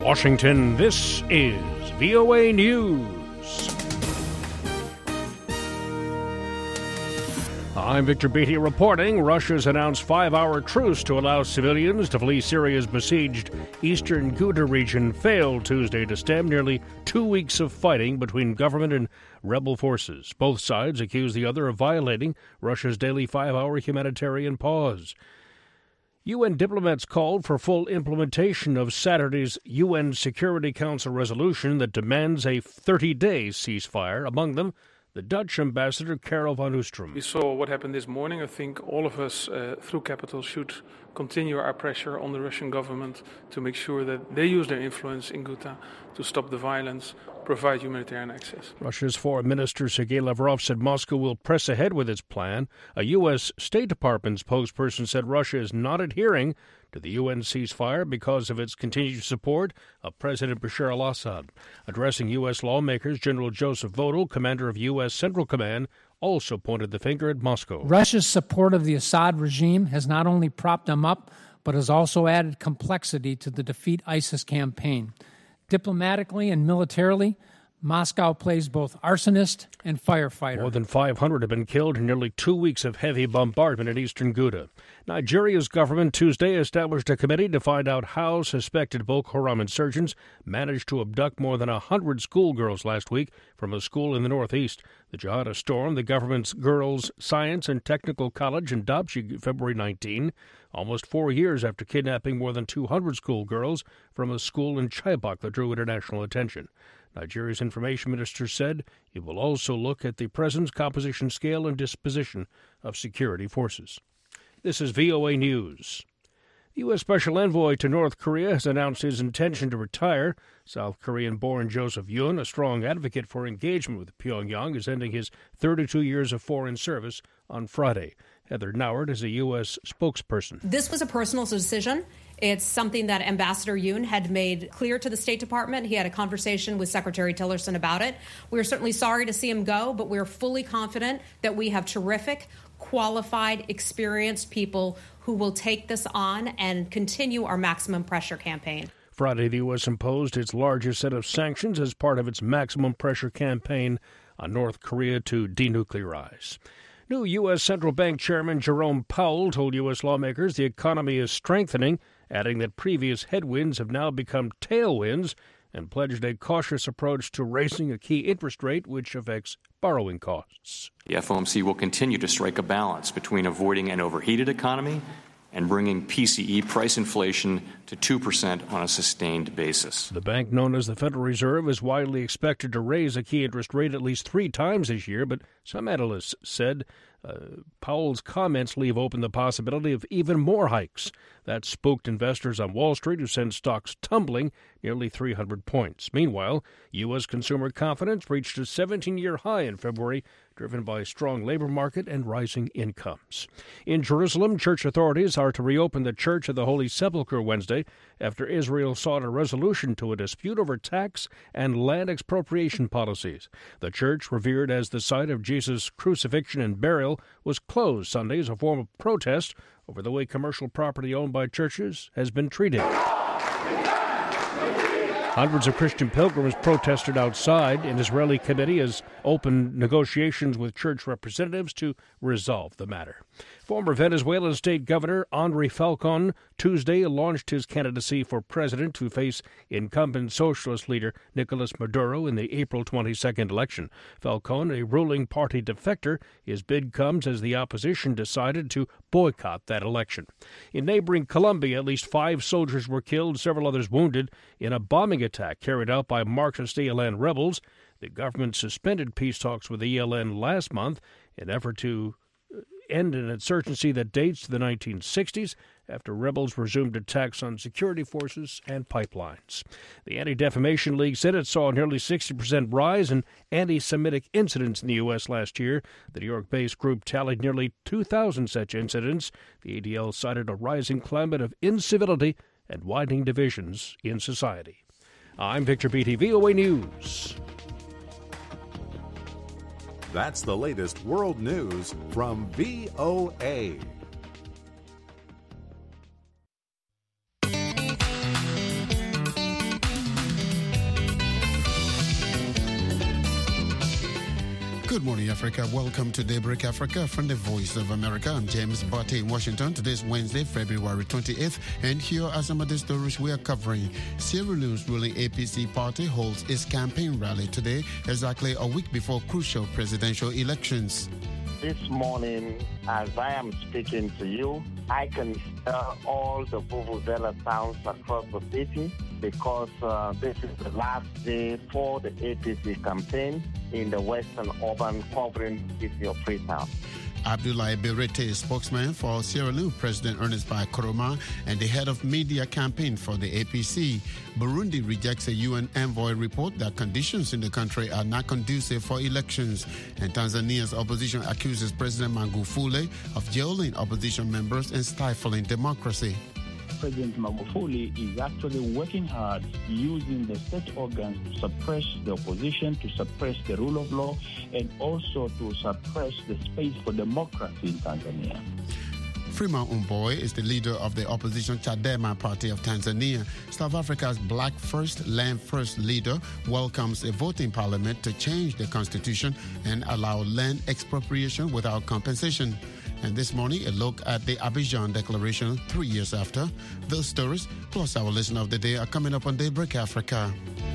Washington, this is VOA News. I'm Victor Beatty reporting. Russia's announced 5-hour truce to allow civilians to flee Syria's besieged eastern Ghouta region failed Tuesday to stem nearly 2 weeks of fighting between government and rebel forces. Both sides accuse the other of violating Russia's daily 5-hour humanitarian pause. UN diplomats called for full implementation of Saturday's UN Security Council resolution that demands a 30-day ceasefire, among them the Dutch ambassador Karel van Oostrum. We saw what happened this morning. I think all of us through Capital should continue our pressure on the Russian government to make sure that they use their influence in Ghouta to stop the violence, provide humanitarian access. Russia's Foreign Minister Sergei Lavrov said Moscow will press ahead with its plan. A U.S. State Department spokesperson said Russia is not adhering to the UN ceasefire because of its continued support of President Bashar al-Assad. Addressing U.S. lawmakers, General Joseph Votel, commander of U.S. Central Command, also pointed the finger at Moscow. Russia's support of the Assad regime has not only propped them up, but has also added complexity to the Defeat ISIS campaign. Diplomatically and militarily, Moscow plays both arsonist and firefighter. More than 500 have been killed in nearly 2 weeks of heavy bombardment in eastern Ghouta. Nigeria's government Tuesday established a committee to find out how suspected Boko Haram insurgents managed to abduct more than 100 schoolgirls last week from a school in the northeast. The jihadists stormed the government's Girls Science and Technical College in Dapchi February 19, almost 4 years after kidnapping more than 200 schoolgirls from a school in Chibok that drew international attention. Nigeria's information minister said it will also look at the presence, composition, scale, and disposition of security forces. This is VOA News. The U.S. Special Envoy to North Korea has announced his intention to retire. South Korean-born Joseph Yun, a strong advocate for engagement with Pyongyang, is ending his 32 years of foreign service on Friday. Heather Nauert is a U.S. spokesperson. This was a personal decision. It's something that Ambassador Yoon had made clear to the State Department. He had a conversation with Secretary Tillerson about it. We're certainly sorry to see him go, but we're fully confident that we have terrific, qualified, experienced people who will take this on and continue our maximum pressure campaign. Friday, the U.S. imposed its largest set of sanctions as part of its maximum pressure campaign on North Korea to denuclearize. New U.S. Central Bank Chairman Jerome Powell told U.S. lawmakers the economy is strengthening, adding that previous headwinds have now become tailwinds, and pledged a cautious approach to raising a key interest rate which affects borrowing costs. The FOMC will continue to strike a balance between avoiding an overheated economy and bringing PCE price inflation to 2% on a sustained basis. The bank, known as the Federal Reserve, is widely expected to raise a key interest rate at least 3 times this year, but some analysts said Powell's comments leave open the possibility of even more hikes. That spooked investors on Wall Street, who sent stocks tumbling nearly 300 points. Meanwhile, U.S. consumer confidence reached a 17-year high in February, driven by a strong labor market and rising incomes. In Jerusalem, church authorities are to reopen the Church of the Holy Sepulchre Wednesday after Israel sought a resolution to a dispute over tax and land expropriation policies. The church, revered as the site of Jesus' crucifixion and burial, was closed Sunday as a form of protest over the way commercial property owned by churches has been treated. Hundreds of Christian pilgrims protested outside. An Israeli committee has opened negotiations with church representatives to resolve the matter. Former Venezuelan state governor Henri Falcon Tuesday launched his candidacy for president to face incumbent socialist leader Nicolas Maduro in the April 22nd election. Falcon, a ruling party defector, his bid comes as the opposition decided to boycott that election. In neighboring Colombia, at least 5 soldiers were killed, several others wounded in a bombing attack carried out by Marxist ELN rebels. The government suspended peace talks with the ELN last month in an effort to end an insurgency that dates to the 1960s after rebels resumed attacks on security forces and pipelines. The Anti-Defamation League said it saw a nearly 60% rise in anti-Semitic incidents in the U.S. last year. The New York-based group tallied nearly 2,000 such incidents. The ADL cited a rising climate of incivility and widening divisions in society. I'm Victor Beatty, VOA News. That's the latest world news from VOA. Good morning, Africa. Welcome to Daybreak Africa from the Voice of America. I'm James Barty in Washington. Today's Wednesday, February 28th, and here are some of the stories we are covering. Sierra Leone's ruling APC party holds its campaign rally today, exactly a week before crucial presidential elections. This morning, as I am speaking to you, I can hear all the vuvuzela sounds across the city because this is the last day for the APC campaign in the western urban covering the city of Freetown. Abdoulaye Berete, spokesman for Sierra Leone President Ernest Bai Koroma and the head of media campaign for the APC. Burundi rejects a UN envoy report that conditions in the country are not conducive for elections. And Tanzania's opposition accuses President Magufuli of jailing opposition members and stifling democracy. President Magufuli is actually working hard using the state organs to suppress the opposition, to suppress the rule of law, and also to suppress the space for democracy in Tanzania. Freeman Mbowe is the leader of the opposition Chadema party of Tanzania. South Africa's Black First, Land First leader welcomes a vote in parliament to change the constitution and allow land expropriation without compensation. And this morning, a look at the Abidjan Declaration 3 years after. Those stories, plus our listen of the day, are coming up on Daybreak Africa.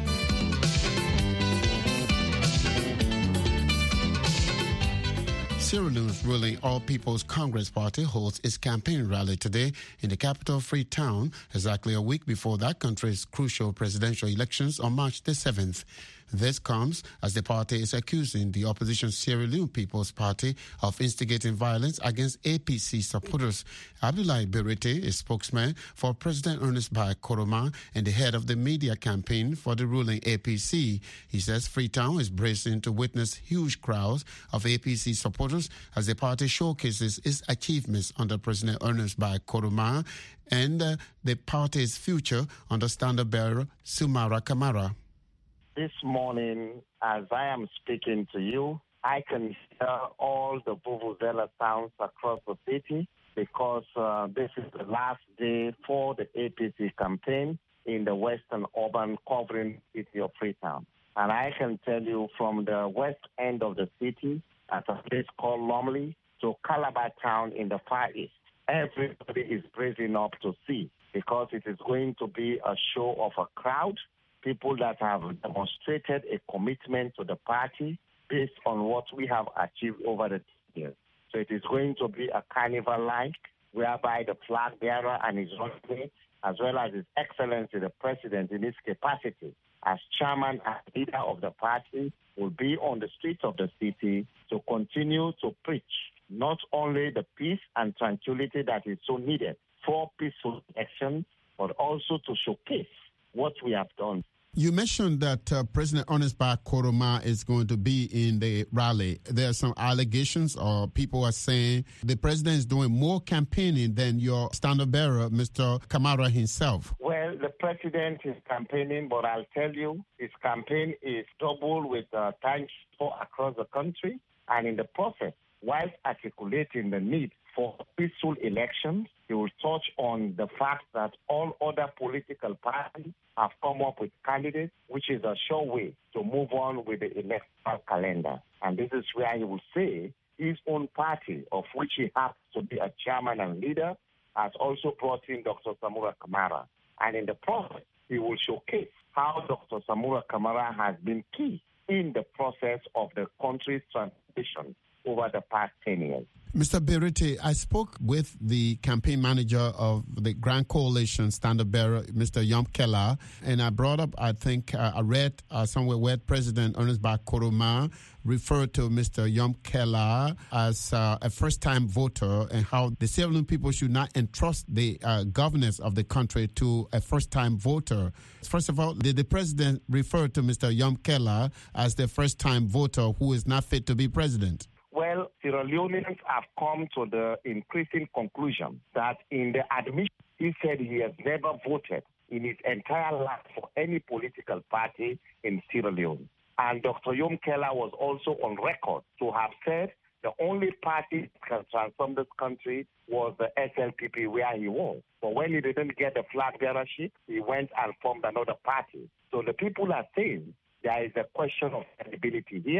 Sierra Leone's ruling All People's Congress Party holds its campaign rally today in the capital Freetown, exactly a week before that country's crucial presidential elections on March the 7th. This comes as the party is accusing the opposition Sierra Leone People's Party of instigating violence against APC supporters. Abdoulaye Berete is spokesman for President Ernest Bai Koroma and the head of the media campaign for the ruling APC. He says Freetown is bracing to witness huge crowds of APC supporters as the party showcases its achievements under President Ernest Bai Koroma and the party's future under standard-bearer Sumara Kamara. This morning, as I am speaking to you, I can hear all the vuvuzela sounds across the city because this is the last day for the APC campaign in the western urban covering the city of Freetown. And I can tell you from the west end of the city at a place called Lumley to Calabar Town in the far east, everybody is bracing up to see because it is going to be a show of a crowd. People that have demonstrated a commitment to the party based on what we have achieved over the years. So it is going to be a carnival-like, whereby the flag bearer and his runway, as well as His Excellency the President in his capacity as chairman and leader of the party, will be on the streets of the city to continue to preach not only the peace and tranquility that is so needed for peaceful elections, but also to showcase what we have done. You mentioned that President Ernest Bai Koroma is going to be in the rally. There are some allegations, or people are saying the president is doing more campaigning than your standard bearer, Mr. Kamara himself. Well, the president is campaigning, but I'll tell you, his campaign is double with time across the country. And in the process, whilst articulating the need for peaceful elections, he will touch on the fact that all other political parties have come up with candidates, which is a sure way to move on with the electoral calendar. And this is where he will say his own party, of which he happens to be a chairman and leader, has also brought in Dr. Samura Kamara. And in the process, he will showcase how Dr. Samura Kamara has been key in the process of the country's transition over the past 10 years. Mr. Berete, I spoke with the campaign manager of the Grand Coalition standard bearer, Mr. Yom Keller, and I brought up, I read somewhere where President Ernest Bai Koroma referred to Mr. Yom Keller as a first-time voter and how the Sierra Leone people should not entrust the governance of the country to a first-time voter. First of all, did the president refer to Mr. Yom Keller as the first-time voter who is not fit to be president? Well, Sierra Leoneans have come to the increasing conclusion that in the admission, he said he has never voted in his entire life for any political party in Sierra Leone. And Dr. Yom Keller was also on record to have said the only party that can transform this country was the SLPP where he was. But when he didn't get the flag bearership, he went and formed another party. So the people are saying there is a question of credibility here.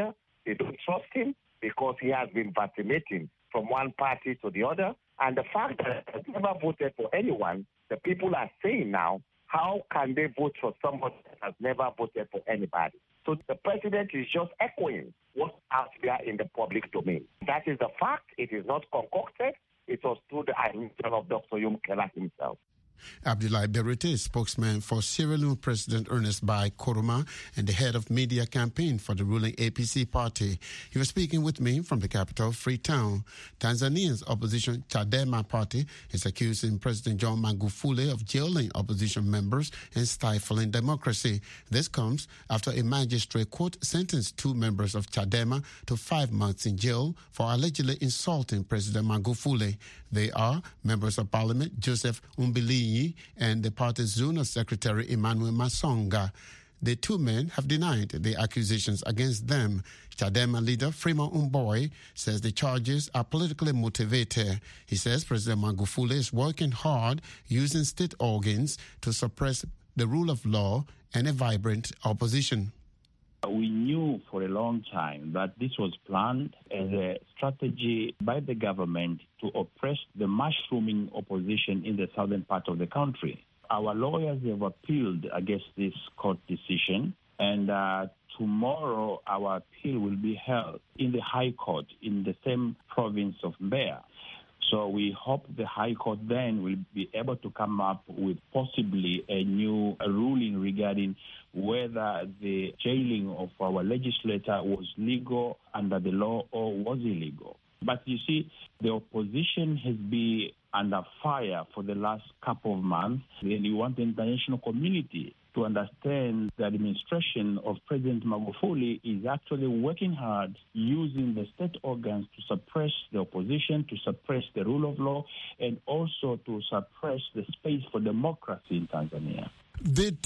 They don't trust him because he has been vacillating from one party to the other. And the fact that he has never voted for anyone, the people are saying now, how can they vote for someone that has never voted for anybody? So the president is just echoing what's out there in the public domain. That is the fact. It is not concocted. It was through the admission of Dr. Yum Keller himself. Abdoulaye Berete, spokesman for Sierra Leone President Ernest Bai Koroma and the head of media campaign for the ruling APC party. He was speaking with me from the capital, Freetown. Tanzania's opposition Chadema party is accusing President John Magufuli of jailing opposition members and stifling democracy. This comes after a magistrate court sentenced 2 members of Chadema to 5 months in jail for allegedly insulting President Magufuli. They are members of parliament Joseph Umbili and the party's zonal secretary Emmanuel Masonga. The 2 men have denied the accusations against them. Chadema leader Freeman Mbowe says the charges are politically motivated. He says President Magufuli is working hard using state organs to suppress the rule of law and a vibrant opposition. We knew for a long time that this was planned as a strategy by the government to oppress the mushrooming opposition in the southern part of the country. Our lawyers have appealed against this court decision, and tomorrow our appeal will be held in the High Court in the same province of Mbeya. So we hope the High Court then will be able to come up with possibly a new ruling regarding whether the jailing of our legislator was legal under the law or was illegal. But you see, the opposition has been under fire for the last couple of months, and we want the international community to understand the administration of President Magufuli is actually working hard using the state organs to suppress the opposition, to suppress the rule of law, and also to suppress the space for democracy in Tanzania. Did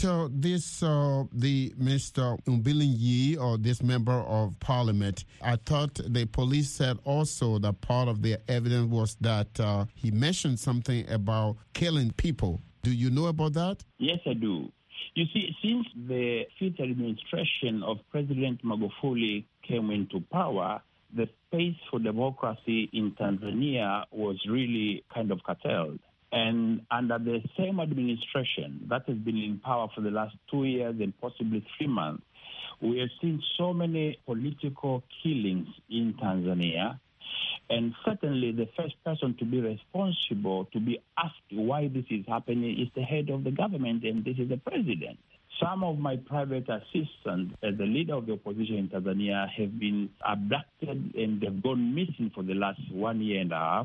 the Mr. Umbilinyi, or this member of parliament, I thought the police said also that part of the evidence was that he mentioned something about killing people. Do you know about that? Yes, I do. You see, since the 5th administration of President Magufuli came into power, the space for democracy in Tanzania was really kind of curtailed. And under the same administration that has been in power for the last 2 years and possibly 3 months, we have seen so many political killings in Tanzania. And certainly the first person to be responsible, to be asked why this is happening, is the head of the government, and this is the president. Some of my private assistants, as the leader of the opposition in Tanzania, have been abducted and they've gone missing for the last 1 year and a half.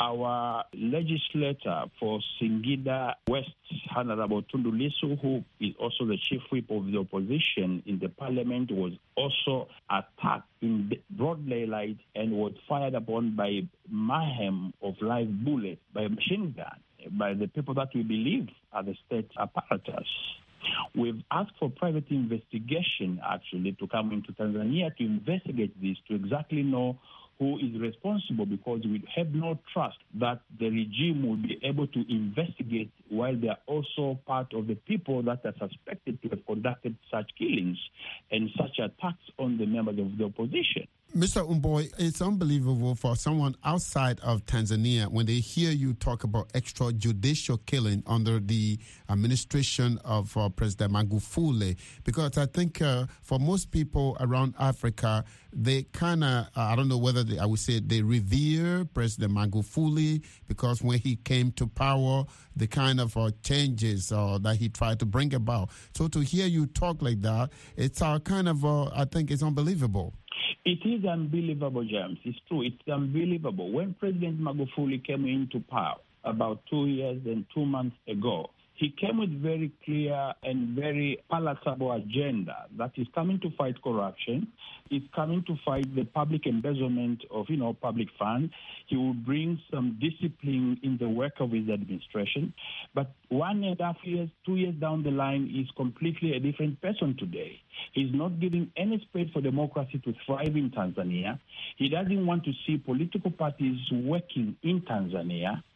Our legislator for Singida West, Honorable Tundu Lissu, who is also the chief whip of the opposition in the parliament, was also attacked in broad daylight and was fired upon by mayhem of live bullets, by a machine gun, by the people that we believe are the state apparatus. We've asked for private investigation, actually, to come into Tanzania to investigate this, to exactly know who is responsible, because we have no trust that the regime will be able to investigate while they are also part of the people that are suspected to have conducted such killings and such attacks on the members of the opposition. Mr. Mbowe, it's unbelievable for someone outside of Tanzania when they hear you talk about extrajudicial killing under the administration of President Magufuli, because I think for most people around Africa, they kind of, I don't know whether I would say they revere President Magufuli, because when he came to power, the kind of changes that he tried to bring about. So to hear you talk like that, it's kind of, I think it's unbelievable. It is unbelievable, James. It's true. It's unbelievable. When President Magufuli came into power about 2 years and 2 months ago, he came with very clear and very palatable agenda that is coming to fight corruption. It's coming to fight the public embezzlement of, public funds. He will bring some discipline in the work of his administration. But 1.5 years, 2 years down the line, he's completely a different person today. He's not giving any space for democracy to thrive in Tanzania. He doesn't want to see political parties working in Tanzania.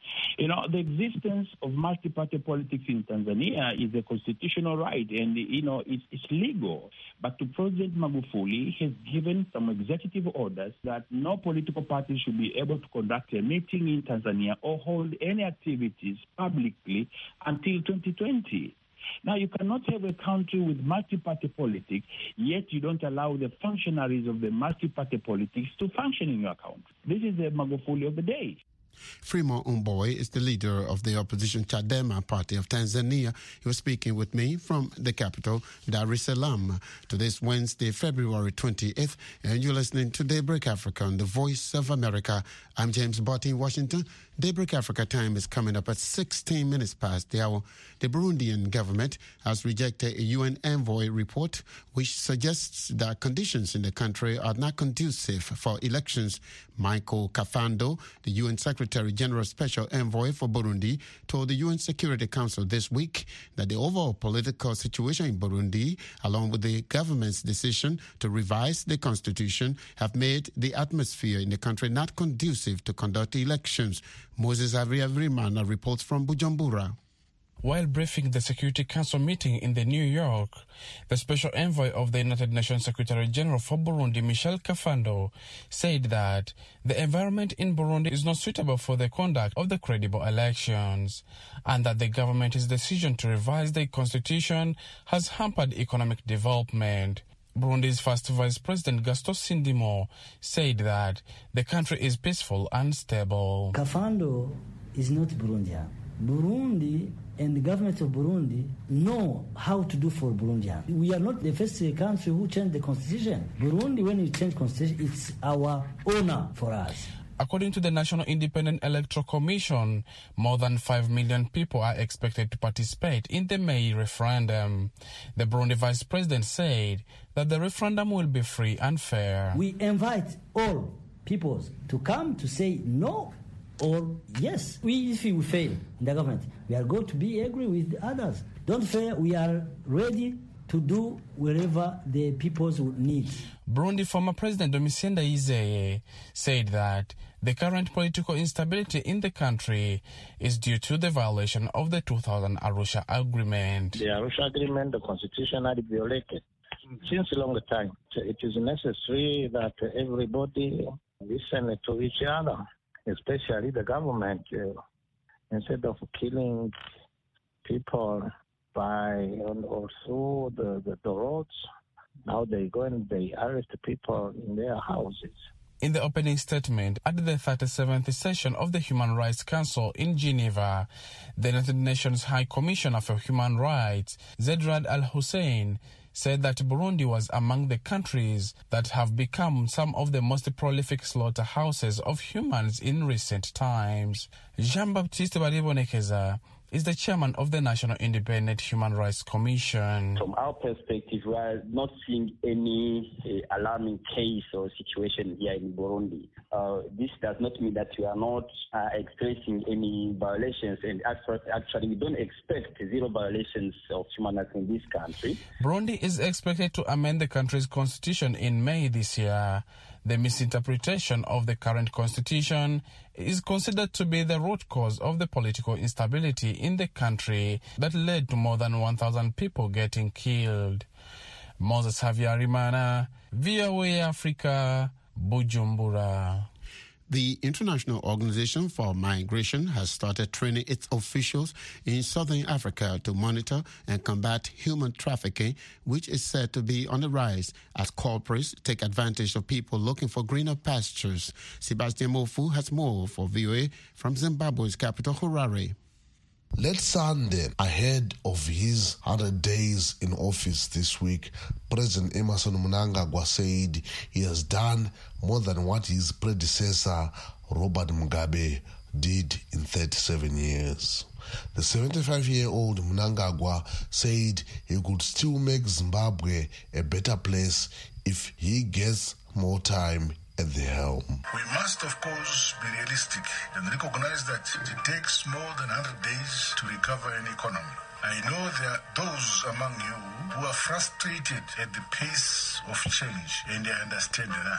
You know, the existence of multi-party politics in Tanzania is a constitutional right, and, you know, it's legal. But President Magufuli has given some executive orders that no political party should be able to conduct a meeting in Tanzania or hold any activities publicly until 2020. Now, you cannot have a country with multi-party politics, yet you don't allow the functionaries of the multi-party politics to function in your country. This is the Magufuli of the day. Freeman Umboy is the leader of the opposition Chadema party of Tanzania. He was speaking with me from the capital, Dar es Salaam, to this Wednesday, February 28th. And you're listening to Daybreak Africa on the Voice of America. I'm James Barty in Washington. Daybreak Africa time is coming up at 16 minutes past the hour. The Burundian government has rejected a UN envoy report which suggests that conditions in the country are not conducive for elections. Michael Kafando, the UN Secretary General Special Envoy for Burundi, told the UN Security Council this week that the overall political situation in Burundi, along with the government's decision to revise the constitution, have made the atmosphere in the country not conducive to conduct elections. Moses Avriavrimana reports from Bujumbura. While briefing the Security Council meeting in New York, the Special Envoy of the United Nations Secretary General for Burundi, Michel Kafando, said that the environment in Burundi is not suitable for the conduct of the credible elections, and that the government's decision to revise the constitution has hampered economic development. Burundi's first Vice President Gaston Sindimo said that the country is peaceful and stable. Kafando is not Burundian. Burundi and the government of Burundi know how to do for Burundians. We are not the first country who changed the constitution. Burundi, when you change constitution, it's our honor for us. According to the National Independent Electoral Commission, more than 5 million people are expected to participate in the May referendum. The Burundi Vice President said that the referendum will be free and fair. We invite all peoples to come to say no or yes. If we fail in the government, we are going to be angry with others. Don't fear, we are ready to do wherever the peoples need. Burundi former President Domitien Ndayizeye said that the current political instability in the country is due to the violation of the 2000 Arusha Agreement. The Arusha Agreement, the constitution had violated since a long time. It is necessary that everybody listen to each other, especially the government, instead of killing people or through the roads. Now they go and they arrest people in their houses. In the opening statement at the 37th session of the Human Rights Council in Geneva, the United Nations High Commissioner for Human Rights, Zedrad Al-Hussein, said that Burundi was among the countries that have become some of the most prolific slaughterhouses of humans in recent times. Jean-Baptiste Baribonekeza is the chairman of the National Independent Human Rights Commission. From our perspective, we are not seeing any alarming case or situation here in Burundi. This does not mean that we are not expressing any violations, and actually we don't expect zero violations of human rights in this country. Burundi is expected to amend the country's constitution in May this year. The misinterpretation of the current constitution is considered to be the root cause of the political instability in the country that led to more than 1,000 people getting killed. Moses Havyarimana, VOA Africa, Bujumbura. The International Organization for Migration has started training its officials in Southern Africa to monitor and combat human trafficking, which is said to be on the rise as culprits take advantage of people looking for greener pastures. Sebastian Mofu has more for VOA from Zimbabwe's capital, Harare. Late Sunday, ahead of his 100 days in office this week, President Emmerson Mnangagwa said he has done more than what his predecessor, Robert Mugabe, did in 37 years. The 75-year-old Mnangagwa said he could still make Zimbabwe a better place if he gets more time at the helm. We must, of course, be realistic and recognize that it takes more than 100 days to recover an economy. I know there are those among you who are frustrated at the pace of change, and I understand that.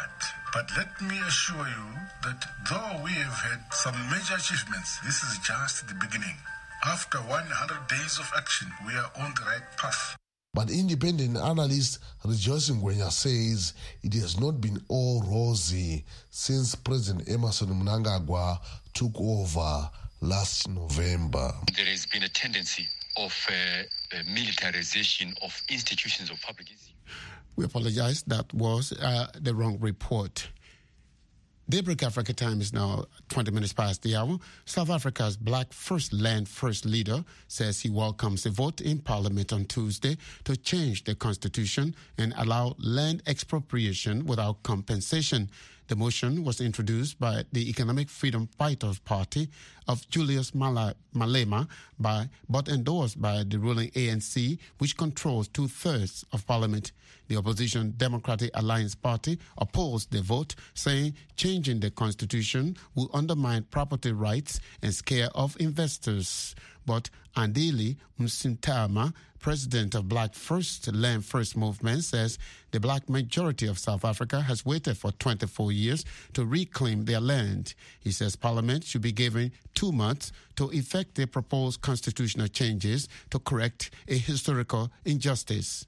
But let me assure you that though we have had some major achievements, this is just the beginning. After 100 days of action, we are on the right path. But independent analyst Rejoice Ngwenya says it has not been all rosy since President Emmerson Mnangagwa took over last November. There has been a tendency of militarization of institutions of public institutions. We apologize, that was the wrong report. Daybreak Africa time is now 20 minutes past the hour. South Africa's Black First Land First leader says he welcomes a vote in Parliament on Tuesday to change the constitution and allow land expropriation without compensation. The motion was introduced by the Economic Freedom Fighters Party of Julius Malema, but endorsed by the ruling ANC, which controls 2/3 of Parliament. The opposition Democratic Alliance Party opposed the vote, saying changing the constitution will undermine property rights and scare off investors. But Andile Msintama, president of Black First Land First movement, says the black majority of South Africa has waited for 24 years to reclaim their land. He says Parliament should be given 2 months to effect the proposed constitutional changes to correct a historical injustice.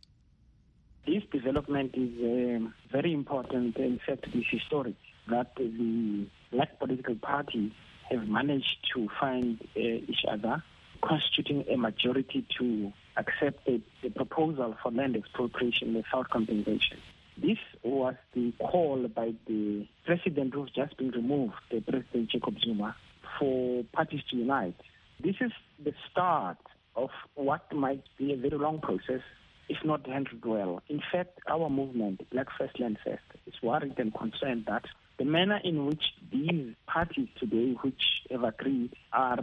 This development is very important. In fact, it is historic that the black political parties have managed to find each other, constituting a majority to accept the proposal for land expropriation without compensation. This was the call by the president who's just been removed, the President Jacob Zuma, for parties to unite. This is the start of what might be a very long process if not handled well. In fact, our movement, Black First Land First, is worried and concerned that the manner in which these parties today, which have agreed, are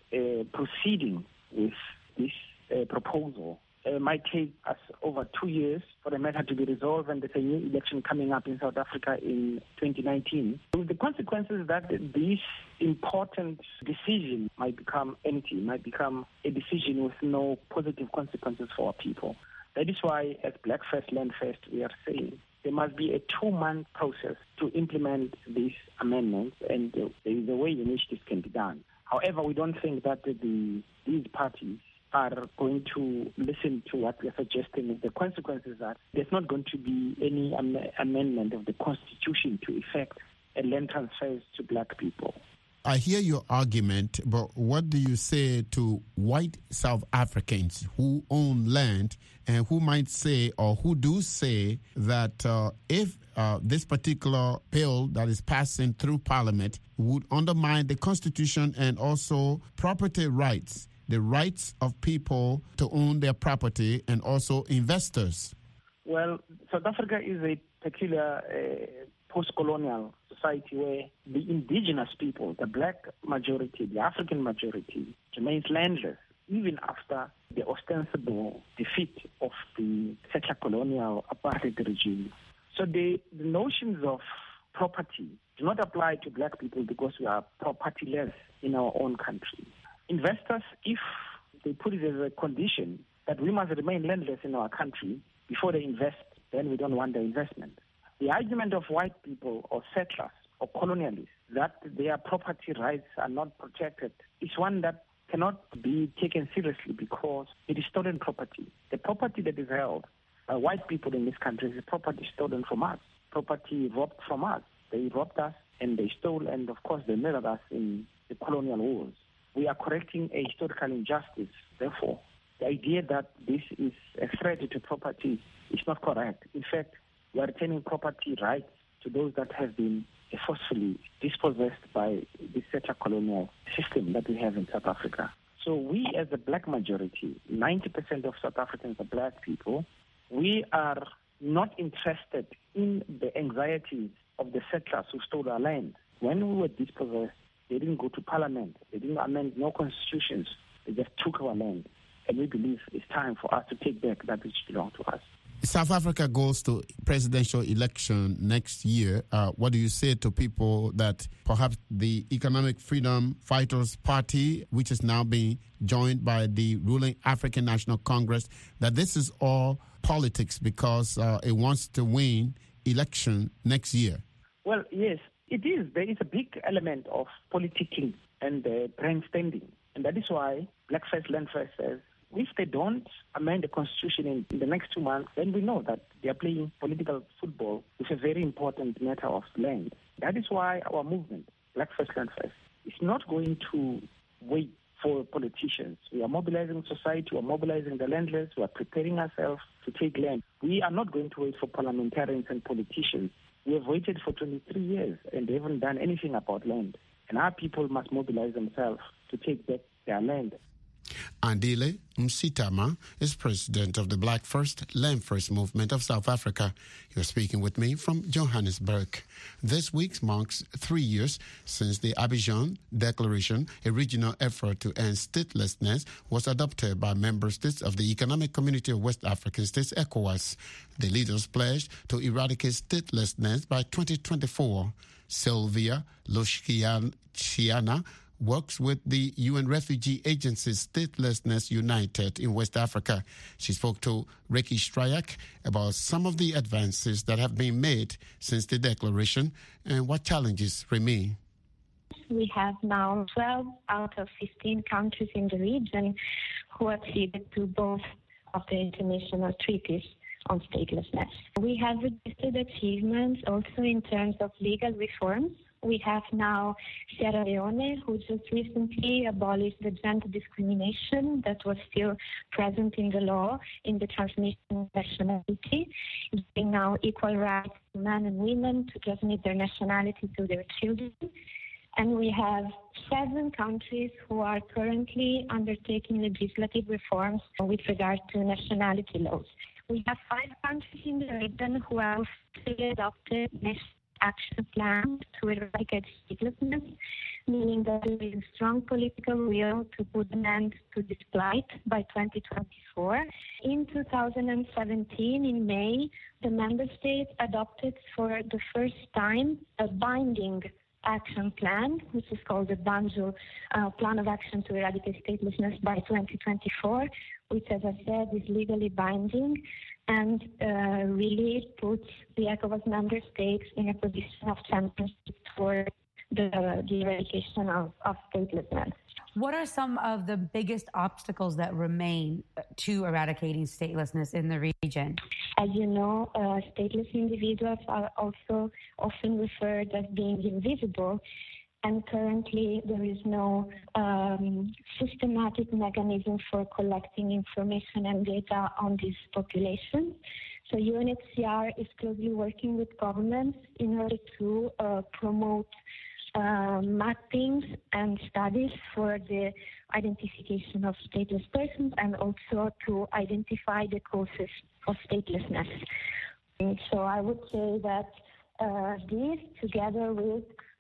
proceeding with this proposal might take us over 2 years for the matter to be resolved, and there's a new election coming up in South Africa in 2019. With the consequences that this important decision might become empty, might become a decision with no positive consequences for our people. That is why, as Black First Land First, we are saying there must be a 2-month process to implement these amendments, and there is a way in which this can be done. However, we don't think that these parties are going to listen to what we are suggesting. The consequences are there's not going to be any amendment of the Constitution to effect a land transfers to black people. I hear your argument, but what do you say to white South Africans who own land and who might say, or who do say, that if this particular bill that is passing through Parliament would undermine the Constitution and also property rights, the rights of people to own their property and also investors? Well, South Africa is a peculiar post-colonial society where the indigenous people, the black majority, the African majority, remains landless even after the ostensible defeat of the settler colonial apartheid regime. So the notions of property do not apply to black people because we are propertyless in our own country. Investors, if they put it as a condition that we must remain landless in our country before they invest, then we don't want the investment. The argument of white people or settlers or colonialists that their property rights are not protected is one that cannot be taken seriously because it is stolen property. The property that is held by white people in this country is property stolen from us, property robbed from us. They robbed us and they stole, and of course they murdered us in the colonial wars. We are correcting a historical injustice. Therefore, the idea that this is a threat to property is not correct. In fact, we are returning property rights to those that have been forcefully dispossessed by the settler colonial system that we have in South Africa. So we, as the black majority, 90% of South Africans are black people, we are not interested in the anxieties of the settlers who stole our land. When we were dispossessed, they didn't go to Parliament. They didn't amend no constitutions. They just took our land. And we believe it's time for us to take back that which belongs to us. South Africa goes to presidential election next year. What do you say to people that perhaps the Economic Freedom Fighters Party, which is now being joined by the ruling African National Congress, that this is all politics because it wants to win election next year? Well, yes, it is. There is a big element of politicking and grandstanding. And that is why Black First, Land First says, if they don't amend the constitution in the next 2 months, then we know that they are playing political football with a very important matter of land. That is why our movement, Black First, Land First, is not going to wait for politicians. We are mobilizing society, we are mobilizing the landless, we are preparing ourselves to take land. We are not going to wait for parliamentarians and politicians. We have waited for 23 years and they haven't done anything about land. And our people must mobilize themselves to take back their land. Andile Msitama is president of the Black First, Land First movement of South Africa. You're speaking with me from Johannesburg. This week marks 3 years since the Abidjan Declaration, a regional effort to end statelessness, was adopted by member states of the Economic Community of West African States, ECOWAS. The leaders pledged to eradicate statelessness by 2024. Sylvia Lushiana works with the UN Refugee Agency Statelessness United in West Africa. She spoke to Ricky Stryak about some of the advances that have been made since the declaration and what challenges remain. We have now 12 out of 15 countries in the region who acceded to both of the international treaties on statelessness. We have registered achievements also in terms of legal reforms. We have now Sierra Leone, who just recently abolished the gender discrimination that was still present in the law in the transmission of nationality, giving now equal rights to men and women to transmit their nationality to their children. And we have 7 countries who are currently undertaking legislative reforms with regard to nationality laws. We have 5 countries in the region who have adopted action plan to eradicate statelessness, meaning that there is a strong political will to put an end to this plight by 2024. In 2017, in May, the member states adopted for the first time a binding action plan, which is called the Banjul Plan of Action to Eradicate Statelessness by 2024, which, as I said, is legally binding and really puts the ECOWAS member states in a position of championship for the eradication of statelessness. What are some of the biggest obstacles that remain to eradicating statelessness in the region? As you know, stateless individuals are also often referred as being invisible, and currently there is no systematic mechanism for collecting information and data on this population. So UNHCR is closely working with governments in order to promote mappings and studies for the identification of stateless persons and also to identify the causes of statelessness. And so I would say that this, together with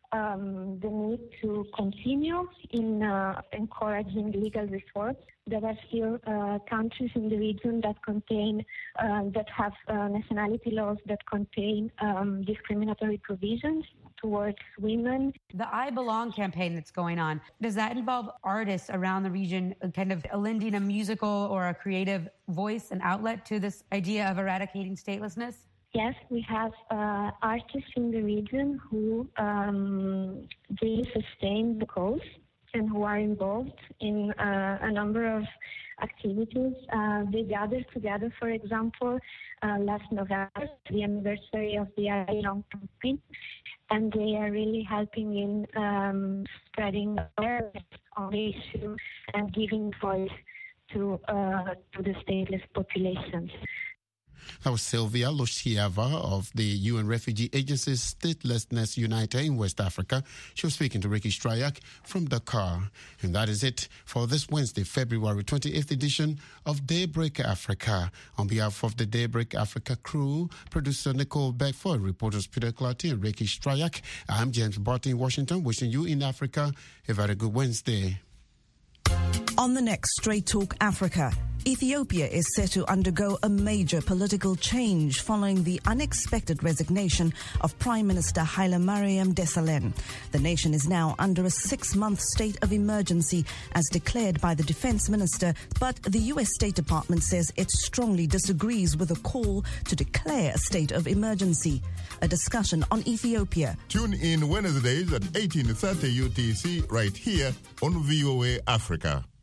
the need to continue in encouraging legal reforms. There are still countries in the region that contain, that have nationality laws that contain discriminatory provisions towards women. The I Belong campaign that's going on, does that involve artists around the region kind of lending a musical or a creative voice and outlet to this idea of eradicating statelessness? Yes, we have artists in the region who really sustain the cause and who are involved in a number of activities. They gathered together, for example, last November, the anniversary of the I Belong campaign, and they are really helping in spreading awareness on the issue and giving voice to the stateless populations. That was Sylvia Lushiana of the UN Refugee Agency Statelessness United in West Africa. She was speaking to Ricky Stryak from Dakar. And that is it for this Wednesday, February 28th edition of Daybreak Africa. On behalf of the Daybreak Africa crew, producer Nicole Beckford, reporters Peter Clarty and Ricky Stryak, I'm James Barton in Washington, wishing you in Africa a very good Wednesday. On the next Straight Talk Africa, Ethiopia is set to undergo a major political change following the unexpected resignation of Prime Minister Haile Mariam Desalegn. The nation is now under a 6-month state of emergency as declared by the defense minister, but the U.S. State Department says it strongly disagrees with a call to declare a state of emergency. A discussion on Ethiopia. Tune in Wednesdays at 18:30 UTC right here on VOA Africa.